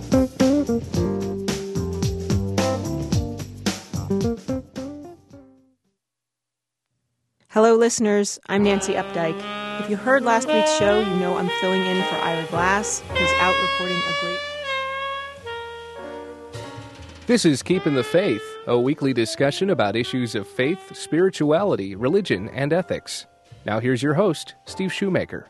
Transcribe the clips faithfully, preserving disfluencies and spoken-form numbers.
Hello, listeners. I'm Nancy Updike. If you heard last week's show, you know I'm filling in for Ira Glass, who's out reporting a great... This is Keeping the Faith, a weekly discussion about issues of faith, spirituality, religion, and ethics. Now here's your host, Steve Shoemaker.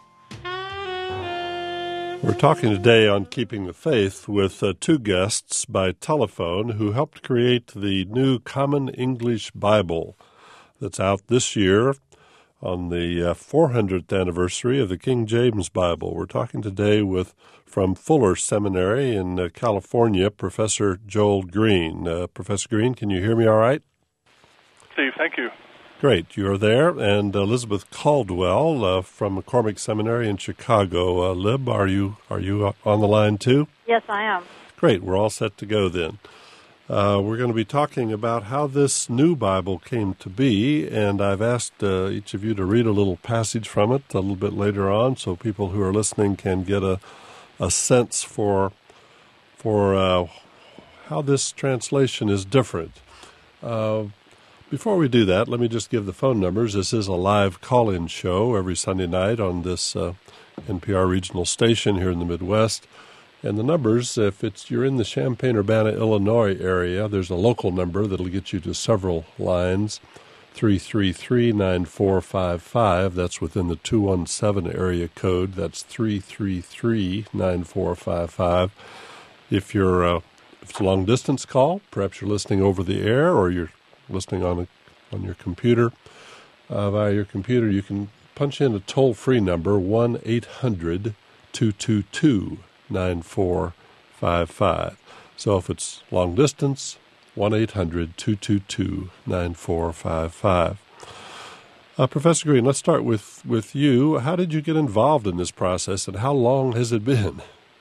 We're talking today on Keeping the Faith with uh, two guests by telephone who helped create the new Common English Bible that's out this year on the uh, four hundredth anniversary of the King James Bible. We're talking today with, from Fuller Seminary in uh, California, Professor Joel Green. Uh, Professor Green, can you hear me all right? Steve, thank you. Great, you're there. And Elizabeth Caldwell uh, from McCormick Seminary in Chicago. Uh, Lib, are you are you on the line too? Yes, I am. Great, we're all set to go then. Uh, we're going to be talking about how this new Bible came to be, and I've asked uh, each of you to read a little passage from it a little bit later on so people who are listening can get a, a sense for, for uh, how this translation is different. Uh, before we do that, let me just give the phone numbers. This is a live call-in show every Sunday night on this uh, N P R regional station here in the Midwest. And the numbers, if it's you're in the Champaign-Urbana, Illinois area, there's a local number that'll get you to several lines, three three three, nine four five five. That's within the two one seven area code. That's three three three, nine four five five. If you're uh, if it's a long-distance call, perhaps you're listening over the air or you're listening on a, on your computer, uh, via your computer, you can punch in a toll-free number, one eight hundred, two two two, nine four five five. So if it's long distance, one eight hundred, two two two, nine four five five. Uh, Professor Green, let's start with, with you. How did you get involved in this process, and how long has it been?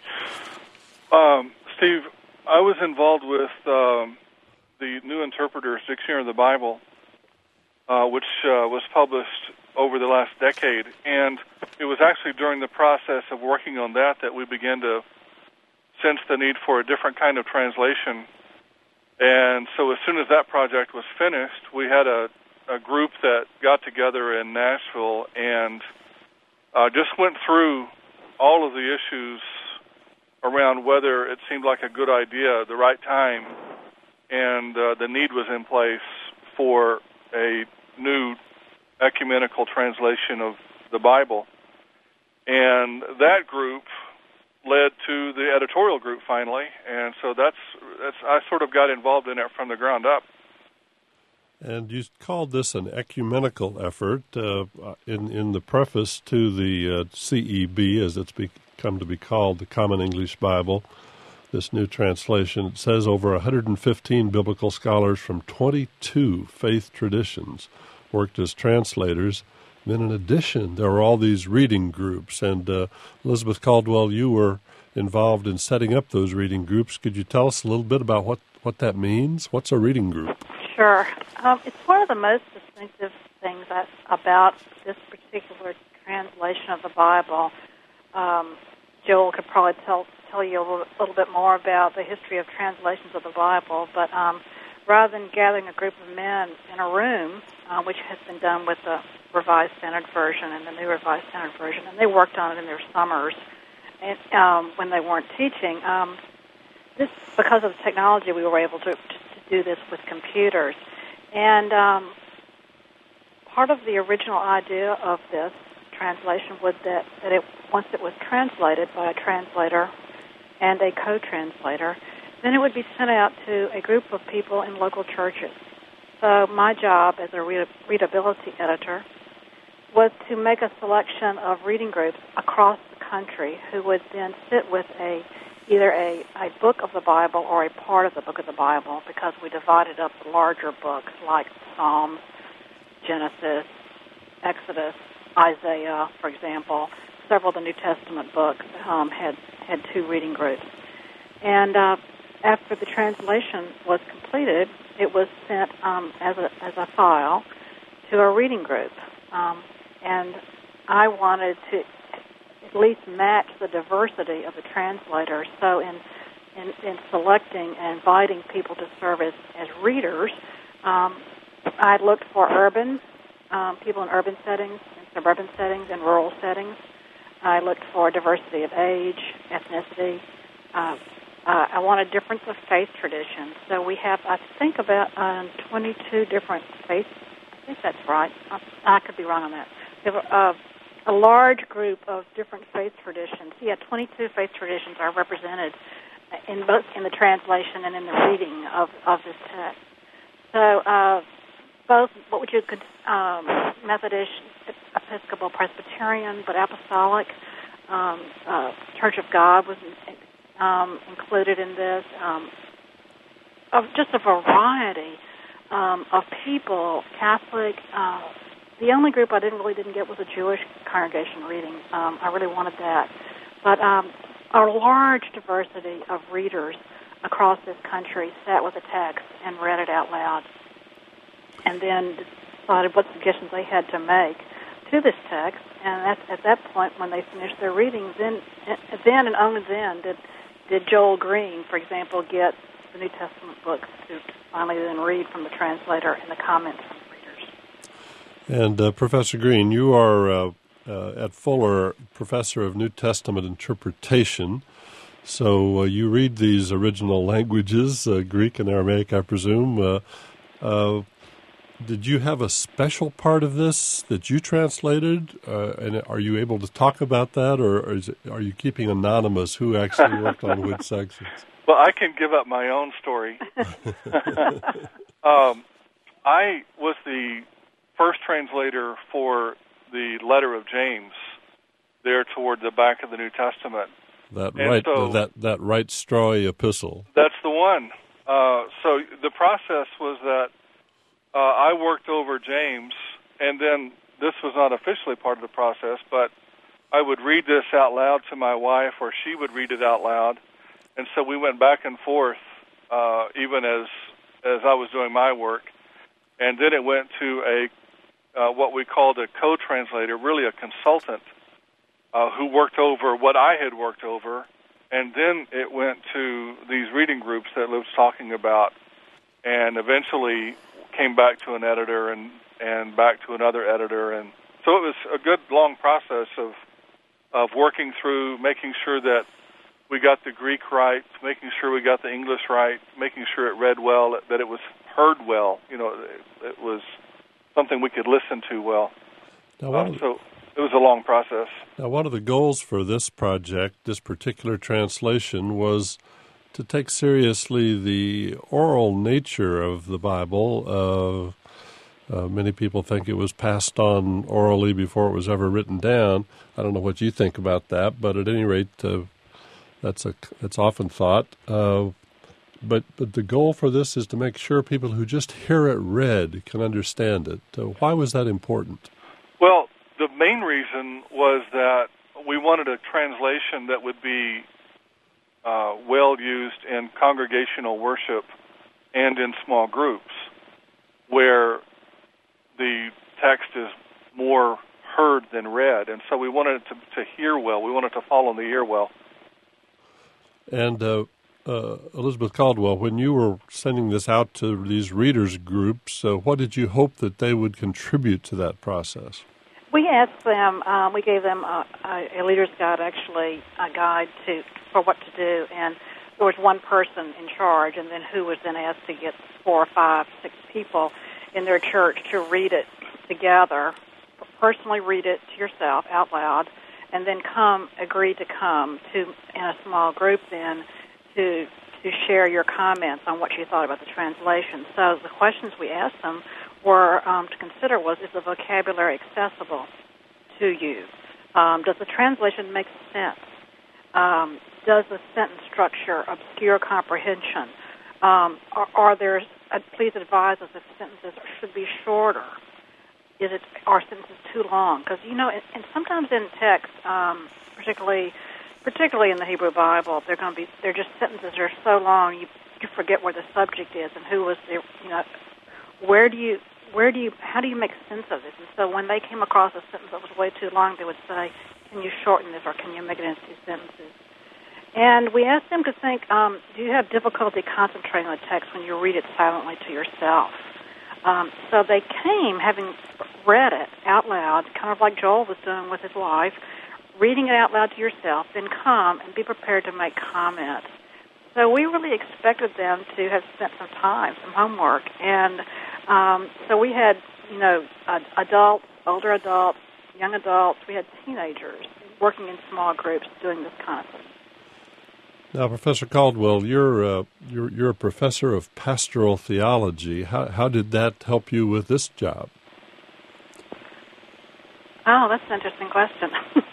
Um, Steve, I was involved with um, the New Interpreter's Dictionary of the Bible, uh, which uh, was published over the last decade, and it was actually during the process of working on that that we began to sense the need for a different kind of translation. And so as soon as that project was finished, we had a, a group that got together in Nashville and uh, just went through all of the issues around whether it seemed like a good idea, the right time, and uh, the need was in place for a new ecumenical translation of the Bible. And that group led to the editorial group finally, and so that's, that's I sort of got involved in it from the ground up. And you called this an ecumenical effort. Uh, in, in the preface to the uh, C E B, as it's become to be called, the Common English Bible, this new translation, it says over one hundred fifteen biblical scholars from twenty-two faith traditions worked as translators. Then in addition, there were all these reading groups, and uh, Elizabeth Caldwell, you were involved in setting up those reading groups. Could you tell us a little bit about what, what that means? What's a reading group? Sure. Um, it's one of the most distinctive things that, about this particular translation of the Bible. Um, Joel could probably tell tell you a little, little bit more about the history of translations of the Bible, but um, rather than gathering a group of men in a room, uh, which has been done with the Revised Standard Version and the New Revised Standard Version, and they worked on it in their summers and, um, when they weren't teaching. Um, this, because of the technology, we were able to, to do this with computers. And um, part of the original idea of this translation was that, that it, once it was translated by a translator and a co-translator, then it would be sent out to a group of people in local churches. So my job as a read- readability editor was to make a selection of reading groups across the country who would then sit with a either a, a book of the Bible or a part of the book of the Bible, because we divided up the larger books like Psalms, Genesis, Exodus, Isaiah, for example. Several of the New Testament books um, had, had two reading groups. And uh, after the translation was completed, it was sent um, as a as a file to a reading group. Um, and I wanted to at least match the diversity of the translators. So in in, in selecting and inviting people to serve as, as readers, um, I looked for urban um, people in urban settings, in suburban settings, and rural settings. I looked for diversity of age, ethnicity. Uh, uh, I wanted difference of faith traditions. So we have, I think, about um, twenty-two different faith. I think that's right. I, I could be wrong on that. We have a, a large group of different faith traditions. Yeah, twenty-two faith traditions are represented in both in the translation and in the reading of, of this text. So uh, both what would you could um, Methodist, Episcopal, Presbyterian, but Apostolic, um, uh, Church of God was um, included in this. Um, of just a variety um, of people, Catholic. Uh, the only group I didn't really didn't get was a Jewish congregation reading. Um, I really wanted that, but um, a large diversity of readers across this country sat with the text and read it out loud, and then decided what suggestions they had to make to this text. And that's, at that point, when they finished their readings, then, then and only then did did Joel Green, for example, get the New Testament books to finally then read from the translator and the comments from the readers. And uh, Professor Green, you are uh, uh, at Fuller Professor of New Testament Interpretation. So uh, you read these original languages, uh, Greek and Aramaic, I presume. Uh, uh, did you have a special part of this that you translated? Uh, and are you able to talk about that, or, or is it, are you keeping anonymous who actually worked on which sections? Well, I can give up my own story. um, I was the first translator for the letter of James there toward the back of the New Testament. That and right, so, uh, that that right strawy epistle. That's the one. Uh, so the process was that uh, I worked over James, and then this was not officially part of the process, but I would read this out loud to my wife, or she would read it out loud, and so we went back and forth, uh, even as as I was doing my work, and then it went to a uh, what we called a co-translator, really a consultant, Uh, who worked over what I had worked over, and then it went to these reading groups that Liv was talking about, and eventually came back to an editor and, and back to another editor. And so it was a good, long process of of working through, making sure that we got the Greek right, making sure we got the English right, making sure it read well, that it was heard well, you know, it, it was something we could listen to well. Now, Uh, so it was a long process. Now, one of the goals for this project, this particular translation, was to take seriously the oral nature of the Bible. Uh, uh, many people think it was passed on orally before it was ever written down. I don't know what you think about that, but at any rate, uh, that's a that's often thought. Uh, but but the goal for this is to make sure people who just hear it read can understand it. Uh, why was that important? Well, the main reason was that we wanted a translation that would be uh, well used in congregational worship and in small groups, where the text is more heard than read. And so we wanted it to, to hear well. We wanted to fall on the ear well. And uh, uh, Elizabeth Caldwell, when you were sending this out to these readers groups, uh, what did you hope that they would contribute to that process? We asked them, um, we gave them a, a leader's guide, actually, a guide to for what to do, and there was one person in charge, and then who was then asked to get four or five, six people in their church to read it together, personally read it to yourself out loud, and then come, agree to come to in a small group then to to share your comments on what you thought about the translation. So the questions we asked them were um, to consider was, is the vocabulary accessible to you? Um, does the translation make sense? Um, does the sentence structure obscure comprehension? Um, are, are there, uh, please advise us if sentences should be shorter. Is it, are sentences too long? Because, you know, and, and sometimes in text, um, particularly particularly in the Hebrew Bible, they're going to be, they're just sentences that are so long, you, you forget where the subject is and who was the, you know, where do you, where do you, how do you make sense of this? And so when they came across a sentence that was way too long, they would say, can you shorten this or can you make it into two sentences? And we asked them to think, um, do you have difficulty concentrating on the text when you read it silently to yourself? Um, so they came having read it out loud, kind of like Joel was doing with his wife, reading it out loud to yourself, then come and be prepared to make comments. So we really expected them to have spent some time, some homework. And um, so we had, you know, adults, older adults, young adults. We had teenagers working in small groups doing this kind of thing. Now, Professor Caldwell, you're uh, you're you're a professor of pastoral theology. How how did that help you with this job? Oh, that's an interesting question.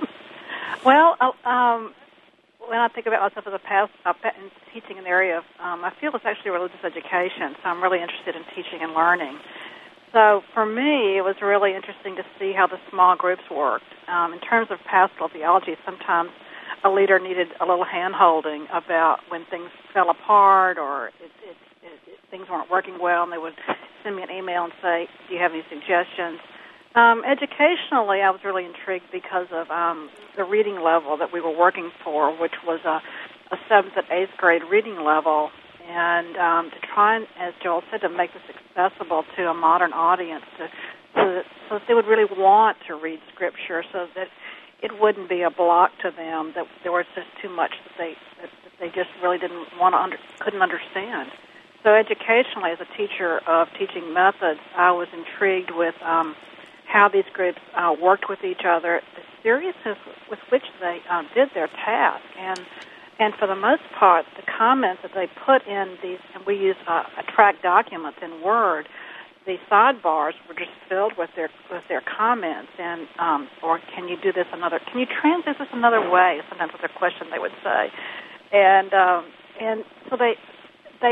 Well, uh, um, when I think about myself as a past uh, in teaching in the area of, um, I feel it's actually religious education, so I'm really interested in teaching and learning. So for me, it was really interesting to see how the small groups worked. Um, in terms of pastoral theology, sometimes a leader needed a little hand-holding about when things fell apart or it, it, it, it, things weren't working well, and they would send me an email and say, do you have any suggestions? Um, educationally, I was really intrigued because of um, the reading level that we were working for, which was a, a seventh and eighth grade reading level, and um, to try and, as Joel said, to make this accessible to a modern audience, to, so, that, so that they would really want to read Scripture, so that it wouldn't be a block to them, that there was just too much that they that, that they just really didn't want to under, couldn't understand. So educationally, as a teacher of teaching methods, I was intrigued with um, how these groups uh, worked with each other, the seriousness with which they uh, did their task, and and for the most part, the comments that they put in these, and we use uh, a track documents in Word. The sidebars were just filled with their with their comments, and um, or can you do this another? Can you translate this another way? Sometimes was a question they would say, and um, and so they they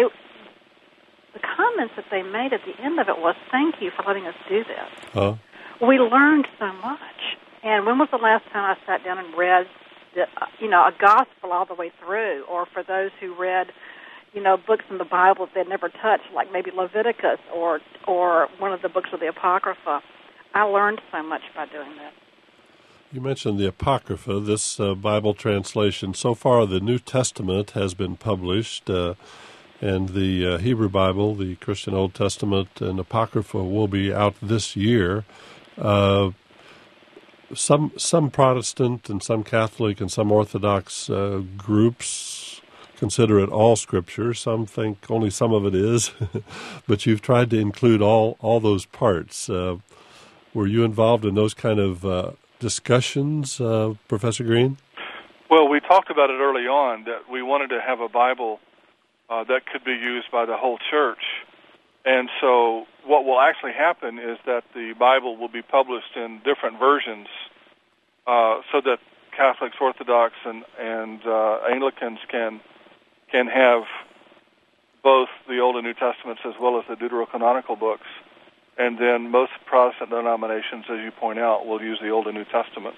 the comments that they made at the end of it was, "Thank you for letting us do this." Huh? We learned so much. And when was the last time I sat down and read, the, you know, a gospel all the way through, or for those who read, you know, books in the Bible that they'd never touched, like maybe Leviticus or or one of the books of the Apocrypha. I learned so much by doing this. You mentioned the Apocrypha, this uh, Bible translation. So far, the New Testament has been published, uh, and the uh, Hebrew Bible, the Christian Old Testament, and Apocrypha will be out this year. Uh, some some Protestant and some Catholic and some Orthodox uh, groups consider it all Scripture. Some think only some of it is, but you've tried to include all, all those parts. Uh, were you involved in those kind of uh, discussions, uh, Professor Green? Well, we talked about it early on, that we wanted to have a Bible uh, that could be used by the whole church. And so what will actually happen is that the Bible will be published in different versions uh, so that Catholics, Orthodox, and, and uh, Anglicans can can have both the Old and New Testaments as well as the Deuterocanonical books. And then most Protestant denominations, as you point out, will use the Old and New Testament.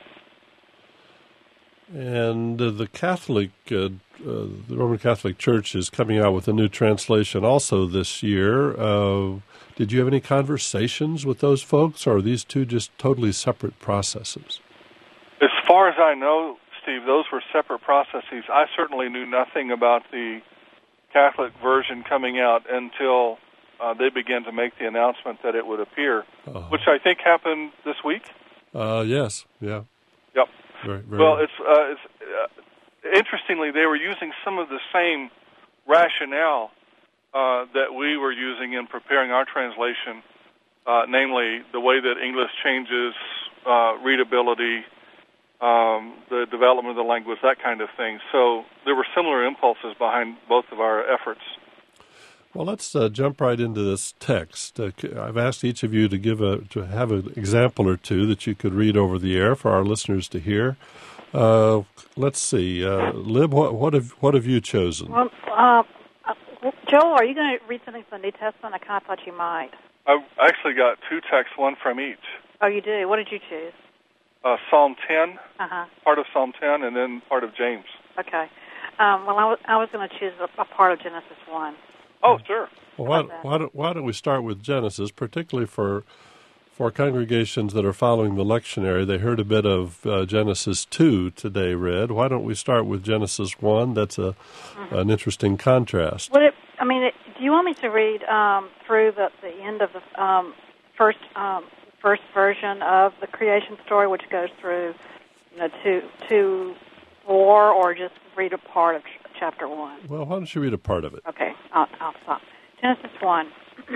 And uh, the Catholic, uh, uh, the Roman Catholic Church is coming out with a new translation also this year. Uh, did you have any conversations with those folks, or are these two just totally separate processes? As far as I know, Steve, those were separate processes. I certainly knew nothing about the Catholic version coming out until uh, they began to make the announcement that it would appear, uh-huh. which I think happened this week. Uh, yes, yeah. Yep. Very, very well, right. it's, uh, it's uh, interestingly, they were using some of the same rationale uh, that we were using in preparing our translation, uh, namely the way that English changes uh, readability, um, the development of the language, that kind of thing. So there were similar impulses behind both of our efforts. Well, let's uh, jump right into this text. Uh, I've asked each of you to give a to have an example or two that you could read over the air for our listeners to hear. Uh, let's see, uh, Lib, what, what have what have you chosen? Well, uh, Joel, are you going to read something from the New Testament? I kind of thought you might. I've actually got two texts, one from each. Oh, you do? What did you choose? Uh, Psalm ten, uh-huh. part of Psalm ten, and then part of James. Okay. Um, well, I was, I was going to choose a, a part of Genesis one. Oh, sure. Well, why, why, don't, why don't we start with Genesis, particularly for For congregations that are following the lectionary, they heard a bit of uh, Genesis two today read. Why don't we start with Genesis one? That's a mm-hmm. an interesting contrast. Would it, I mean, it, do you want me to read um, through the, the end of the um, first um, first version of the creation story, which goes through, you know, to to four, or just read a part of ch- chapter one? Well, why don't you read a part of it? Okay, I'll, I'll stop. Genesis one.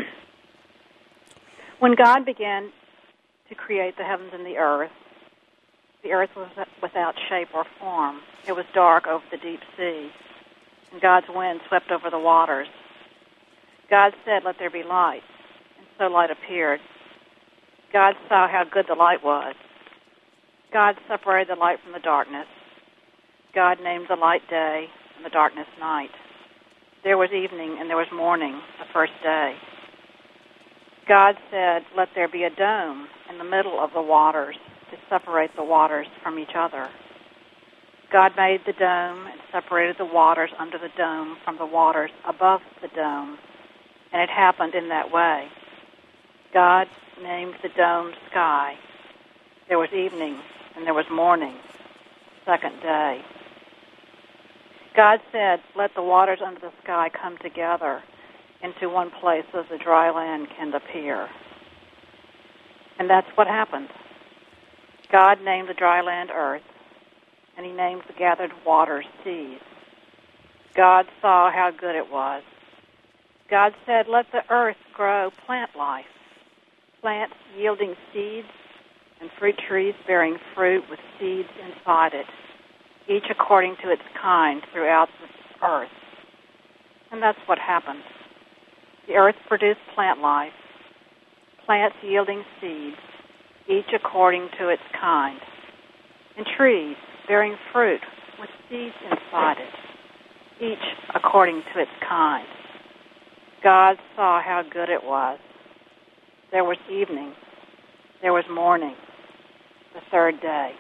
When God began to create the heavens and the earth, the earth was without shape or form. It was dark over the deep sea, and God's wind swept over the waters. God said, "Let there be light," and so light appeared. God saw how good the light was. God separated the light from the darkness. God named the light day and the darkness night. There was evening and there was morning, the first day. God said, "Let there be a dome in the middle of the waters to separate the waters from each other." God made the dome and separated the waters under the dome from the waters above the dome, and it happened in that way. God named the dome Sky. There was evening and there was morning, second day. God said, "Let the waters under the sky come together into one place so the dry land can appear." And that's what happened. God named the dry land earth, and he named the gathered waters seas. God saw how good it was. God said, "Let the earth grow plant life, plants yielding seeds and fruit trees bearing fruit with seeds inside it, each according to its kind throughout the earth." And that's what happened. The earth produced plant life, plants yielding seeds, each according to its kind, and trees bearing fruit with seeds inside it, each according to its kind. God saw how good it was. There was evening, there was morning, the third day.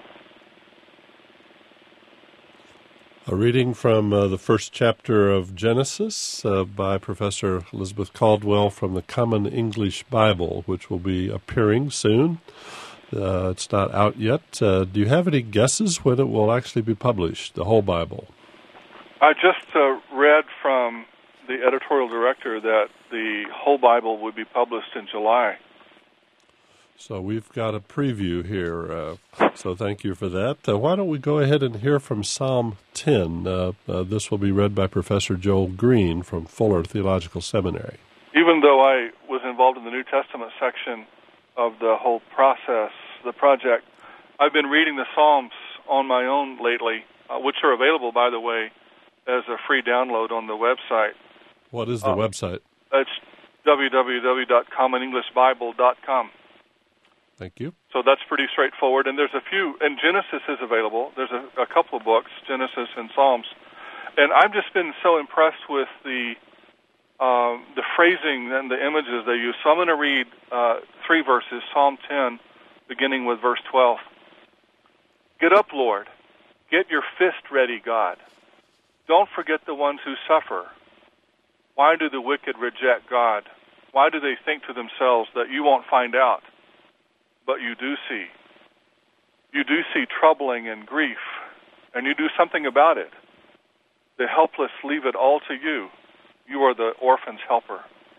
A reading from uh, the first chapter of Genesis uh, by Professor Elizabeth Caldwell from the Common English Bible, which will be appearing soon. Uh, it's not out yet. Uh, do you have any guesses when it will actually be published, the whole Bible? I just uh, read from the editorial director that the whole Bible would be published in July. So we've got a preview here, uh, so thank you for that. Uh, why don't we go ahead and hear from Psalm ten? Uh, uh, this will be read by Professor Joel Green from Fuller Theological Seminary. Even though I was involved in the New Testament section of the whole process, the project, I've been reading the Psalms on my own lately, uh, which are available, by the way, as a free download on the website. What is the uh, website? It's w w w dot common english bible dot com. Thank you. So that's pretty straightforward. And there's a few, and Genesis is available. There's a, a couple of books, Genesis and Psalms. And I've just been so impressed with the um, the phrasing and the images they use. So I'm going to read uh, three verses, Psalm ten, beginning with verse twelve. "Get up, Lord. Get your fist ready, God. Don't forget the ones who suffer. Why do the wicked reject God? Why do they think to themselves that you won't find out? But you do see. You do see troubling and grief, and you do something about it. The helpless leave it all to you. You are the orphan's helper."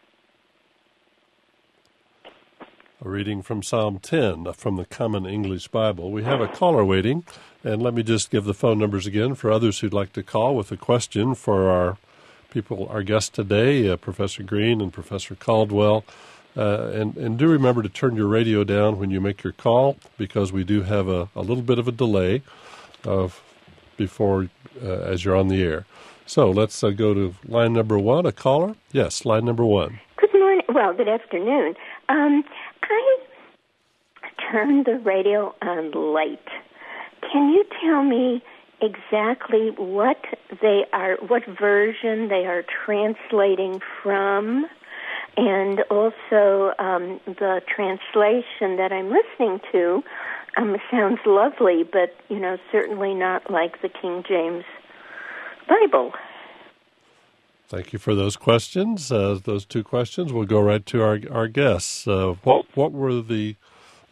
A reading from Psalm ten from the Common English Bible. We have a caller waiting, and let me just give the phone numbers again for others who'd like to call with a question for our people, our guests today, uh, Professor Green and Professor Caldwell. Uh, and, and do remember to turn your radio down when you make your call, because we do have a, a little bit of a delay of before uh, as you're on the air. So let's uh, go to line number one, a caller. Yes, line number one. Good morning. Well, good afternoon. Um, I turned the radio on late. Can you tell me exactly what they are, what version they are translating from? And also, um, the translation that I'm listening to um, sounds lovely, but, you know, certainly not like the King James Bible. Thank you for those questions. Uh, those two questions. We'll go right to our our guests. Uh, what what were the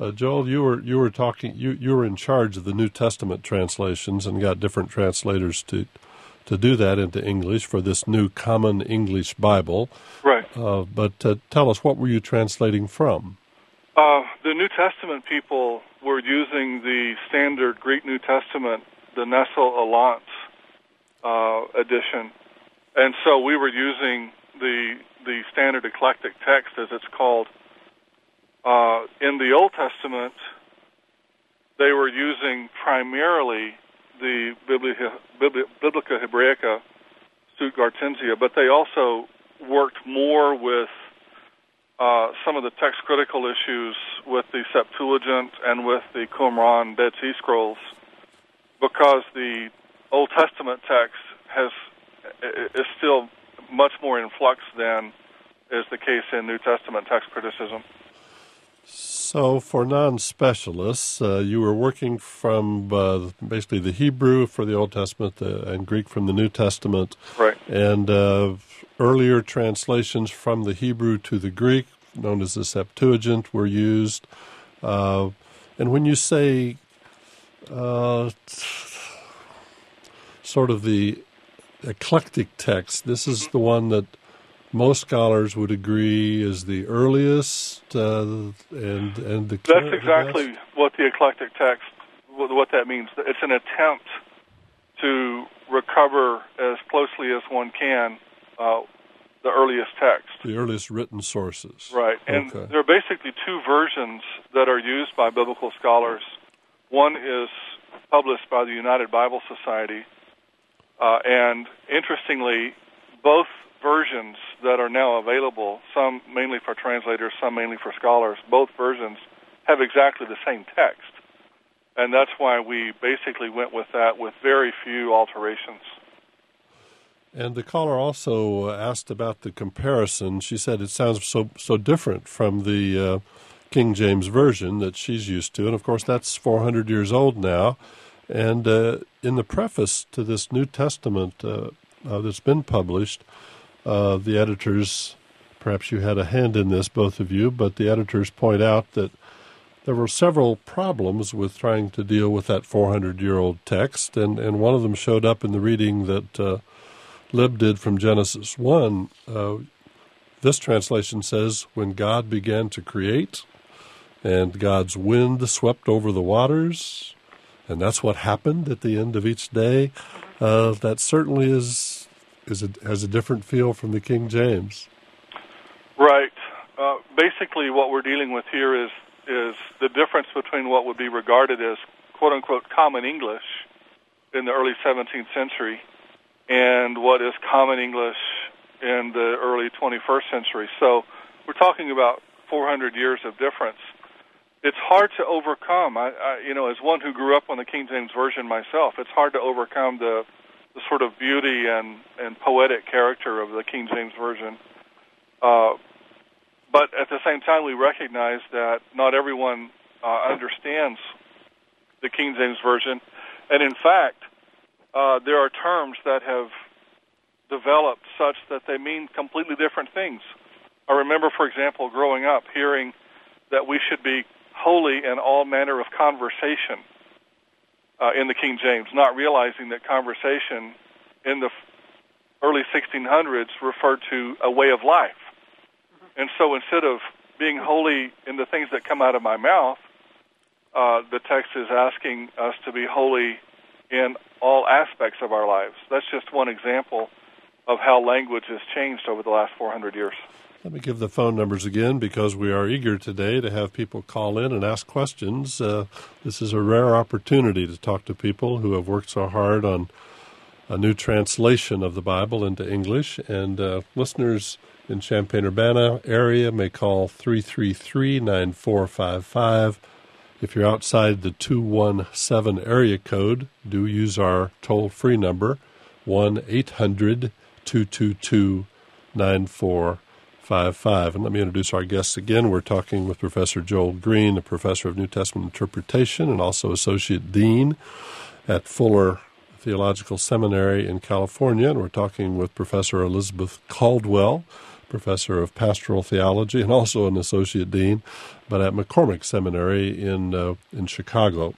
Uh, Joel, you were you were talking. You you were in charge of the New Testament translations and got different translators to to do that into English for this new Common English Bible. Right. Uh, but uh, tell us, what were you translating from? Uh, the New Testament people were using the standard Greek New Testament, the Nestle Aland uh, edition, and so we were using the the standard eclectic text, as it's called. Uh, in the Old Testament, they were using primarily the Biblia, Biblica Hebraica, Stuttgartensia, but they also worked more with uh, some of the text critical issues with the Septuagint and with the Qumran Dead Sea Scrolls, because the Old Testament text has is still much more in flux than is the case in New Testament text criticism. So, for non-specialists, uh, you were working from uh, basically the Hebrew for the Old Testament uh, and Greek from the New Testament. Right. And uh, earlier translations from the Hebrew to the Greek, known as the Septuagint, were used. Uh, and when you say uh, sort of the eclectic text, this is the one that most scholars would agree is the earliest, uh, and and the that's exactly what the eclectic text, what that means. It's an attempt to recover as closely as one can uh, the earliest text, the earliest written sources. Right, and okay. There are basically two versions that are used by biblical scholars. One is published by the United Bible Society, uh, and interestingly, both versions that are now available, some mainly for translators, some mainly for scholars, both versions have exactly the same text. And that's why we basically went with that with very few alterations. And the caller also asked about the comparison. She said it sounds so so different from the uh, King James Version that she's used to. And, of course, that's four hundred years old now. And uh, in the preface to this New Testament uh, uh, that's been published, Uh, the editors, perhaps you had a hand in this, both of you, but the editors point out that there were several problems with trying to deal with that four hundred year old text, and, and one of them showed up in the reading that uh, Lib did from Genesis one. Uh, this translation says, when God began to create, and God's wind swept over the waters, and that's what happened at the end of each day. Uh, that certainly is... Is it has a different feel from the King James. Right. Uh, basically, what we're dealing with here is is the difference between what would be regarded as "quote unquote" common English in the early seventeenth century and what is common English in the early twenty-first century. So we're talking about four hundred years of difference. It's hard to overcome. I, I, you know, as one who grew up on the King James Version myself, it's hard to overcome the the sort of beauty and, and poetic character of the King James Version. Uh, but at the same time, we recognize that not everyone uh, understands the King James Version. And in fact, uh, there are terms that have developed such that they mean completely different things. I remember, for example, growing up, hearing that we should be holy in all manner of conversation Uh, in the King James, not realizing that conversation in the early sixteen hundreds referred to a way of life. And so instead of being holy in the things that come out of my mouth, uh, the text is asking us to be holy in all aspects of our lives. That's just one example of how language has changed over the last four hundred years. Let me give the phone numbers again, because we are eager today to have people call in and ask questions. Uh, this is a rare opportunity to talk to people who have worked so hard on a new translation of the Bible into English. And uh, listeners in Champaign-Urbana area may call three three three, nine four five five. If you're outside the two one seven area code, do use our toll-free number, one eight hundred, two two two, nine four five five. Five, five. And let me introduce our guests again. We're talking with Professor Joel Green, a professor of New Testament interpretation and also associate dean at Fuller Theological Seminary in California. And we're talking with Professor Elizabeth Caldwell, professor of pastoral theology and also an associate dean, but at McCormick Seminary in uh, in Chicago.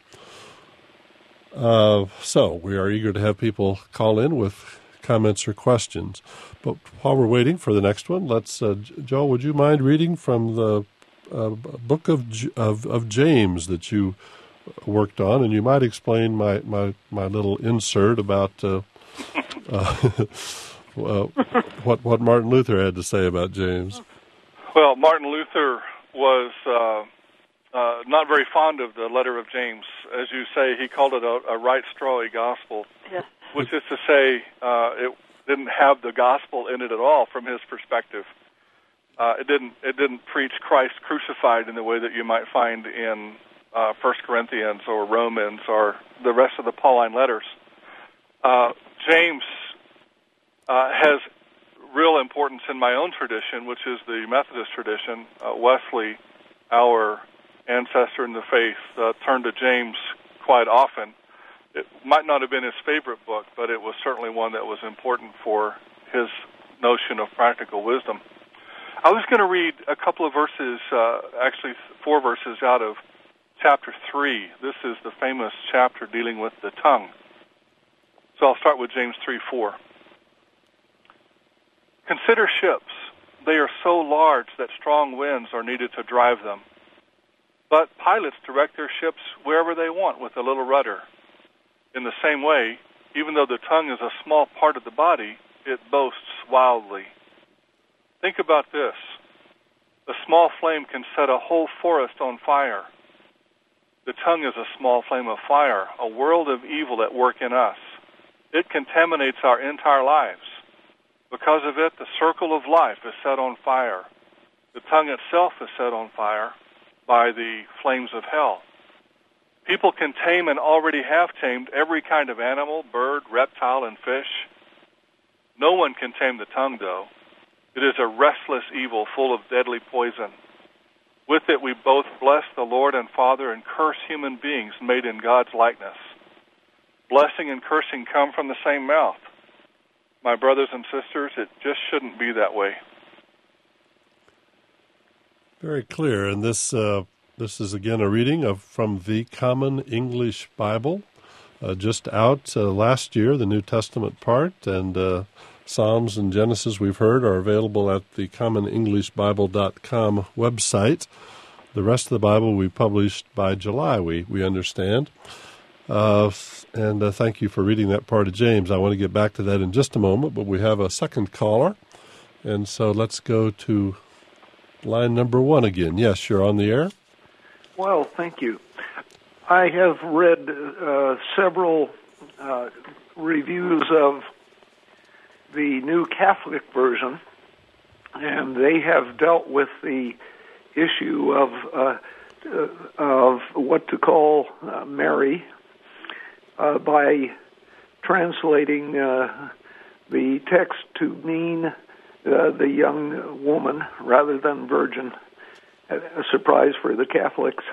Uh, so we are eager to have people call in with comments or questions. But while we're waiting for the next one, let's, uh, Joe, would you mind reading from the uh, book of, of of James that you worked on? And you might explain my, my, my little insert about uh, uh, uh, what what Martin Luther had to say about James. Well, Martin Luther was uh, uh, not very fond of the letter of James. As you say, he called it a, a right strawy gospel, Yes. which is to say uh, it didn't have the gospel in it at all from his perspective. Uh, it didn't it didn't preach Christ crucified in the way that you might find in uh, First Corinthians or Romans or the rest of the Pauline letters. Uh, James uh, has real importance in my own tradition, which is the Methodist tradition. Uh, Wesley, our ancestor in the faith, uh, turned to James quite often. It might not have been his favorite book, but it was certainly one that was important for his notion of practical wisdom. I was going to read a couple of verses, uh, actually four verses out of chapter three. This is the famous chapter dealing with the tongue. So I'll start with James three four. Consider ships. They are so large that strong winds are needed to drive them. But pilots direct their ships wherever they want with a little rudder. In the same way, even though the tongue is a small part of the body, it boasts wildly. Think about this. A small flame can set a whole forest on fire. The tongue is a small flame of fire, a world of evil at work in us. It contaminates our entire lives. Because of it, the circle of life is set on fire. The tongue itself is set on fire by the flames of hell. People can tame and already have tamed every kind of animal, bird, reptile, and fish. No one can tame the tongue, though. It is a restless evil full of deadly poison. With it we both bless the Lord and Father and curse human beings made in God's likeness. Blessing and cursing come from the same mouth. My brothers and sisters, it just shouldn't be that way. Very clear. And this uh, this is, again, a reading of from the Common English Bible, uh, just out uh, last year, the New Testament part, and uh, Psalms and Genesis, we've heard, are available at the common english bible dot com website. The rest of the Bible we published by July, we, we understand. Uh, and uh, thank you for reading that part of James. I want to get back to that in just a moment, but we have a second caller. And so let's go to line number one again. Yes, you're on the air. Well, thank you. I have read uh, several uh, reviews of the New Catholic Version, and they have dealt with the issue of uh, uh, of what to call uh, Mary uh, by translating uh, the text to mean uh, the young woman rather than virgin. A surprise for the Catholics.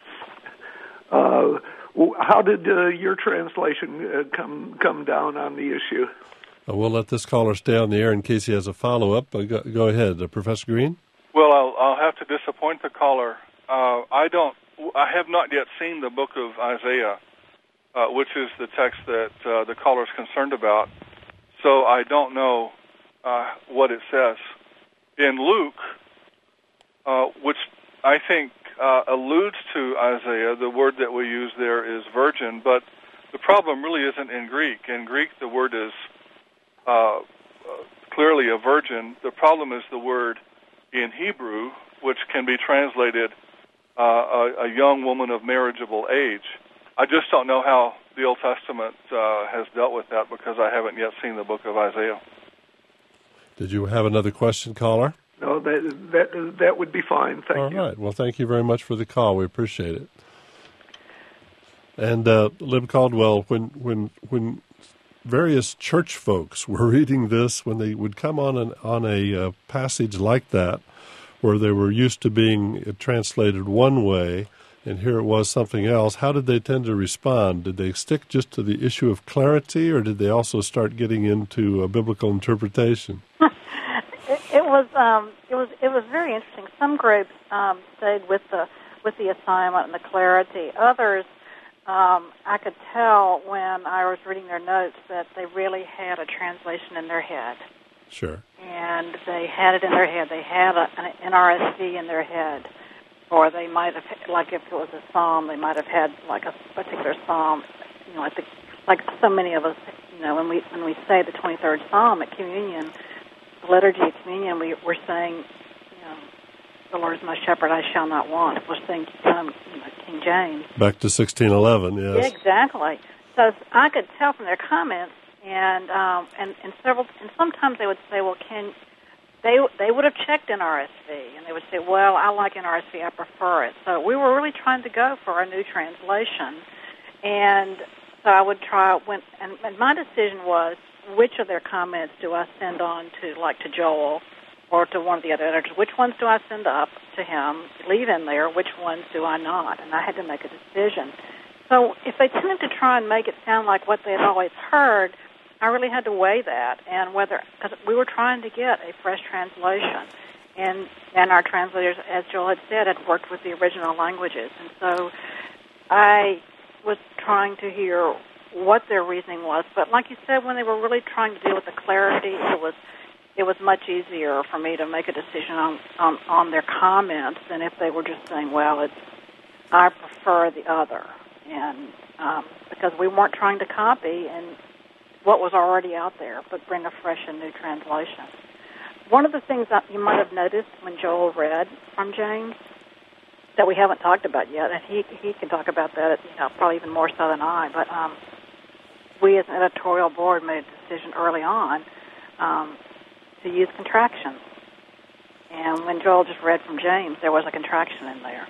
Uh, how did uh, your translation uh, come come down on the issue? Uh, we'll let this caller stay on the air in case he has a follow-up. Uh, go, go ahead, uh, Professor Green. Well, I'll, I'll have to disappoint the caller. Uh, I don't. I have not yet seen the book of Isaiah, uh, which is the text that uh, the caller is concerned about. So I don't know uh, what it says. In Luke, uh, which I think uh, alludes to Isaiah, the word that we use there is virgin, but the problem really isn't in Greek. In Greek, the word is uh, clearly a virgin. The problem is the word in Hebrew, which can be translated uh, a, a young woman of marriageable age. I just don't know how the Old Testament uh, has dealt with that because I haven't yet seen the book of Isaiah. Did you have another question, caller? No, that that that would be fine. Thank All you. All right. Well, thank you very much for the call. We appreciate it. And uh, Lib Caldwell, when when when various church folks were reading this, when they would come on an, on a uh, passage like that, where they were used to being translated one way, and here it was something else, how did they tend to respond? Did they stick just to the issue of clarity, or did they also start getting into a biblical interpretation? it was um, it was it was very interesting. Some groups um, stayed with the with the assignment and the clarity. Others, um, I could tell when I was reading their notes that they really had a translation in their head. Sure. And they had it in their head. They had a, an N R S V in their head, or they might have, like if it was a psalm, they might have had like a particular psalm. You know, like the, like so many of us, you know, when we when we say the twenty-third Psalm at communion, the liturgy of communion, we, we're saying, you know, the Lord is my shepherd, I shall not want. We're saying um, you know, King James. Back to sixteen eleven, yes. Yeah, exactly. So I could tell from their comments, and um, and and several, and sometimes they would say, well, can they they would have checked N R S V, and they would say, well, I like N R S V, I prefer it. So we were really trying to go for a new translation, and so I would try, when, and, and my decision was, which of their comments do I send on to, like to Joel or to one of the other editors? Which ones do I send up to him, leave in there? Which ones do I not? And I had to make a decision. So if they tended to try and make it sound like what they had always heard, I really had to weigh that, and whether, because we were trying to get a fresh translation, and and our translators, as Joel had said, had worked with the original languages, and so I was trying to hear what their reasoning was. But like you said, when they were really trying to deal with the clarity, it was it was much easier for me to make a decision on on, on their comments than if they were just saying, well, it's I prefer the other, and um, because we weren't trying to copy and what was already out there, but bring a fresh and new translation. One of the things that you might have noticed when Joel read from James that we haven't talked about yet, and he he can talk about that, you know, probably even more so than I, but um, we as an editorial board made a decision early on um, to use contractions. And when Joel just read from James, there was a contraction in there.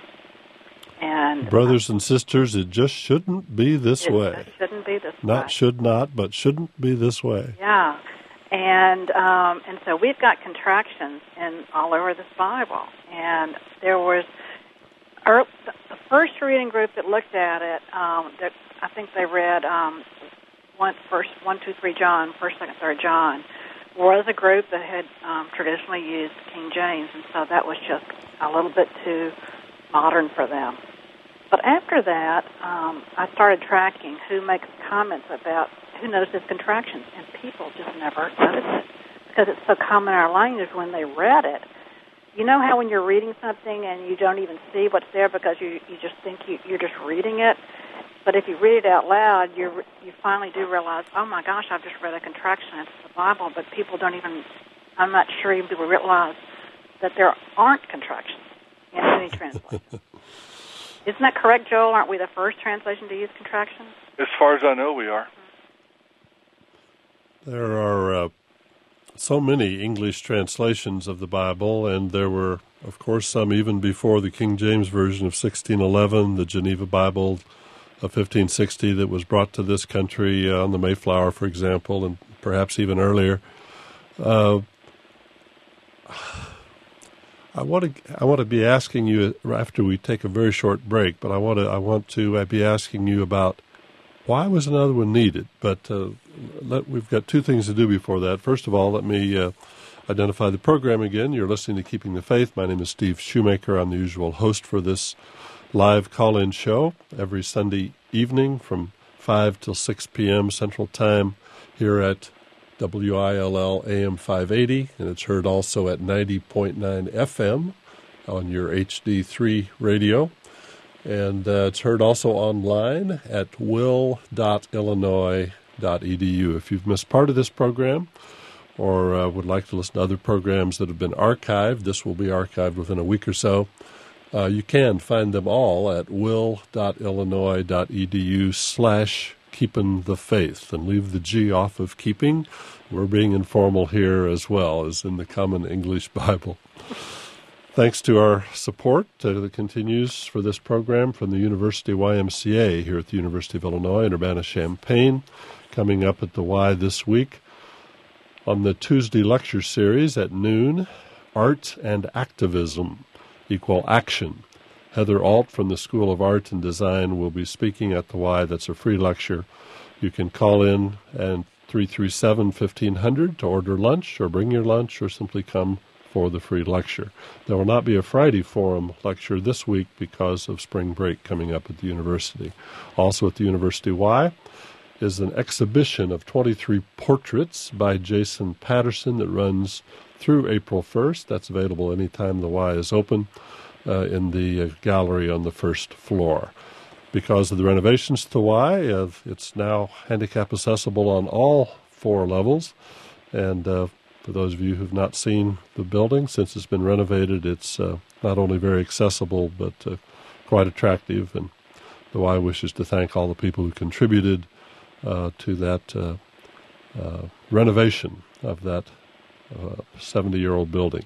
And brothers and sisters, it just shouldn't be this it way. It shouldn't be this not way. should not, but shouldn't be this way. Yeah. And um, and so we've got contractions in all over this Bible. And there was er, the first reading group that looked at it, um, that I think they read um, one, first, one, two, three John, first, second, third John, was a group that had um, traditionally used King James, and so that was just a little bit too modern for them. But after that, um, I started tracking who makes comments about, who notices contractions, and people just never notice it because it's so common in our language when they read it. You know how when you're reading something and you don't even see what's there because you, you just think you, you're just reading it? But if you read it out loud, you you finally do realize, oh my gosh, I've just read a contraction. It's the Bible, but people don't even, I'm not sure even people realize that there aren't contractions in any translation. Isn't that correct, Joel? Aren't we the first translation to use contractions? As far as I know, we are. There are uh, so many English translations of the Bible, and there were, of course, some even before the King James Version of sixteen eleven, the Geneva Bible of fifteen sixty that was brought to this country uh, on the Mayflower, for example, and perhaps even earlier. Uh, I want to I want to be asking you after we take a very short break, but I want to I want to be asking you about why was another one needed. But uh, let, we've got two things to do before that. First of all, let me uh, identify the program again. You're listening to Keeping the Faith. My name is Steve Shoemaker. I'm the usual host for this live call-in show every Sunday evening from five till six p.m. Central Time here at W I L L A M five eighty, and it's heard also at ninety point nine F M on your H D three radio. And uh, it's heard also online at will dot illinois dot e d u. If you've missed part of this program or uh, would like to listen to other programs that have been archived, this will be archived within a week or so. Uh, you can find them all at will dot illinois dot e d u slash keeping the faith, and leave the G off of keeping. We're being informal here as well as in the Common English Bible. Thanks to our support uh, that continues for this program from the University Y M C A here at the University of Illinois in Urbana-Champaign. Coming up at the Y this week on the Tuesday lecture series at noon, Art and Activism, Equal Action. Heather Alt from the School of Art and Design will be speaking at the Y. That's a free lecture. You can call in and three three seven, fifteen hundred to order lunch or bring your lunch or simply come for the free lecture. There will not be a Friday Forum lecture this week because of spring break coming up at the university. Also at the University Y is an exhibition of twenty-three portraits by Jason Patterson that runs through April first. That's available anytime the Y is open uh, in the uh, gallery on the first floor. Because of the renovations to the Y, uh, it's now handicap accessible on all four levels. And uh, for those of you who have not seen the building, since it's been renovated, it's uh, not only very accessible, but uh, quite attractive. And the Y wishes to thank all the people who contributed uh, to that uh, uh, renovation of that uh, seventy-year-old building.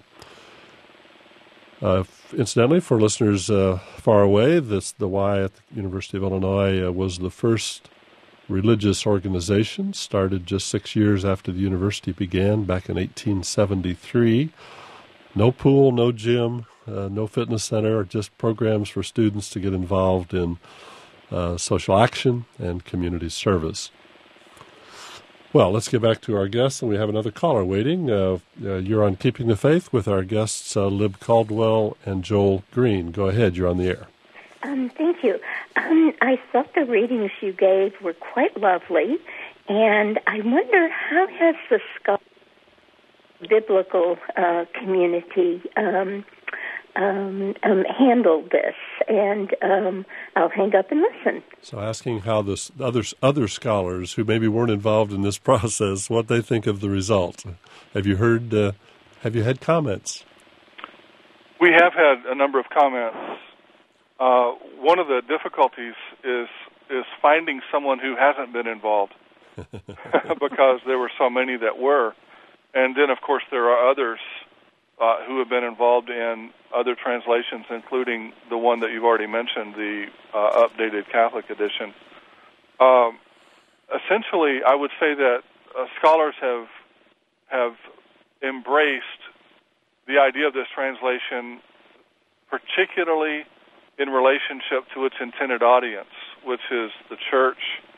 Uh, incidentally, for listeners uh, far away, this the Y at the University of Illinois uh, was the first religious organization, started just six years after the university began, back in eighteen seventy-three. No pool, no gym, uh, no fitness center, just programs for students to get involved in uh, social action and community service. Well, let's get back to our guests, and we have another caller waiting. Uh, uh, you're on Keeping the Faith with our guests, uh, Lib Caldwell and Joel Green. Go ahead, you're on the air. Um, thank you. Um, I thought the readings you gave were quite lovely, and I wonder how has the scholarly biblical uh, community um, um, um, handled this? And um, I'll hang up and listen. So asking how the other, other scholars who maybe weren't involved in this process, what they think of the result. Have you heard, uh, have you had comments? We have had a number of comments. Uh, one of the difficulties is is finding someone who hasn't been involved because there were so many that were. And then, of course, there are others uh, who have been involved in other translations, including the one that you've already mentioned, the uh, updated Catholic edition. Um, essentially, I would say that uh, scholars have have embraced the idea of this translation, particularly in relationship to its intended audience, which is the church,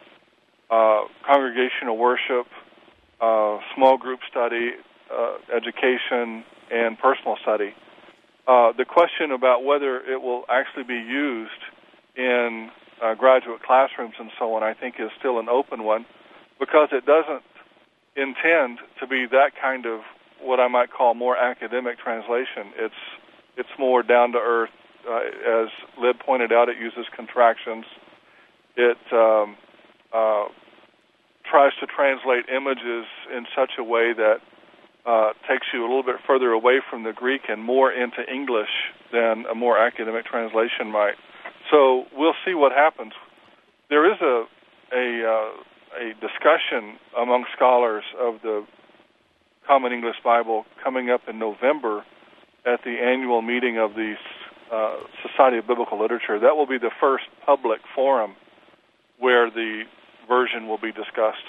uh, congregational worship, uh, small group study, uh, education, and personal study. Uh, the question about whether it will actually be used in uh, graduate classrooms and so on, I think, is still an open one, because it doesn't intend to be that kind of what I might call more academic translation. It's it's more down to earth. Uh, as Lib pointed out, it uses contractions. It um, uh, tries to translate images in such a way that uh, takes you a little bit further away from the Greek and more into English than a more academic translation might. So we'll see what happens. There is a a, uh, a discussion among scholars of the Common English Bible coming up in November at the annual meeting of the uh, Society of Biblical Literature. That will be the first public forum where the version will be discussed.